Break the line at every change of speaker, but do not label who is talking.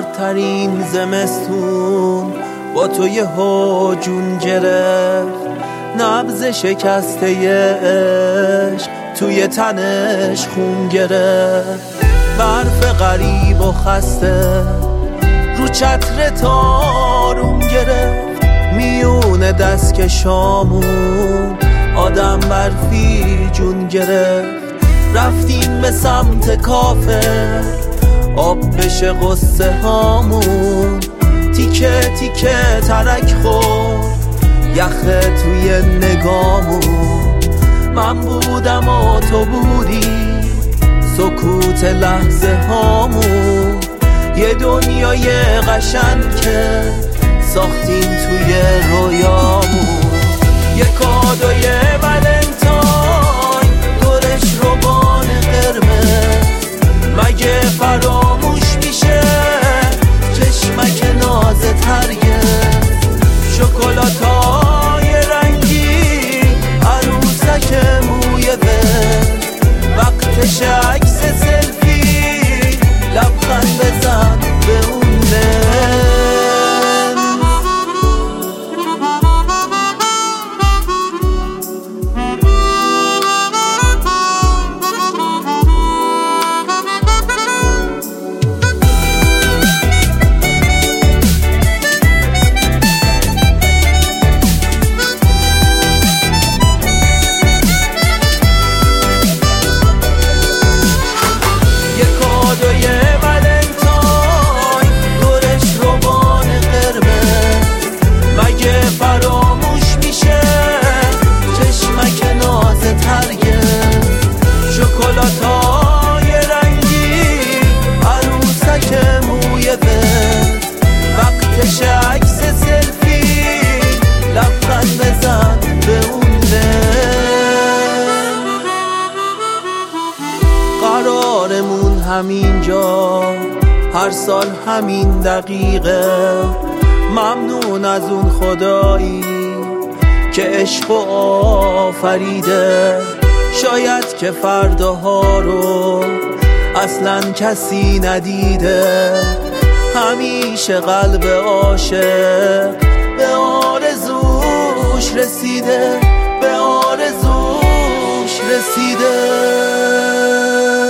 سردترین زمستون با تو یه جون گرفت، نبض شکسته عشق توی تنش خون گرفت. برف غریب و خسته رو چتر تارون گرفت، میون دست که شامون آدم برفی جون گرفت. رفتیم به سمت کافه آب بشه قصه هامون، تیکه تیکه ترک خورد یخه توی نگامون. من بودم و تو بودی سکوت لحظه هامون، یه دنیای قشنگ که ساختیم توی رویامون. یه کادوی ولنتاین دورش روبان قرمز، مگه فراموش میشه چشمک نازت هرگز؟ شکلاتای رنگی عروسک موی ول، وقتش عکس سلفی لبخند بزن به اون قرارمون همینجا هر سال همین دقیقه. ممنون از اون خدایی که عشق و آفریده، شاید که فرداها رو اصلا کسی ندیده. همیشه قلب عاشق به آرزوش رسیده، به آرزوش رسیده.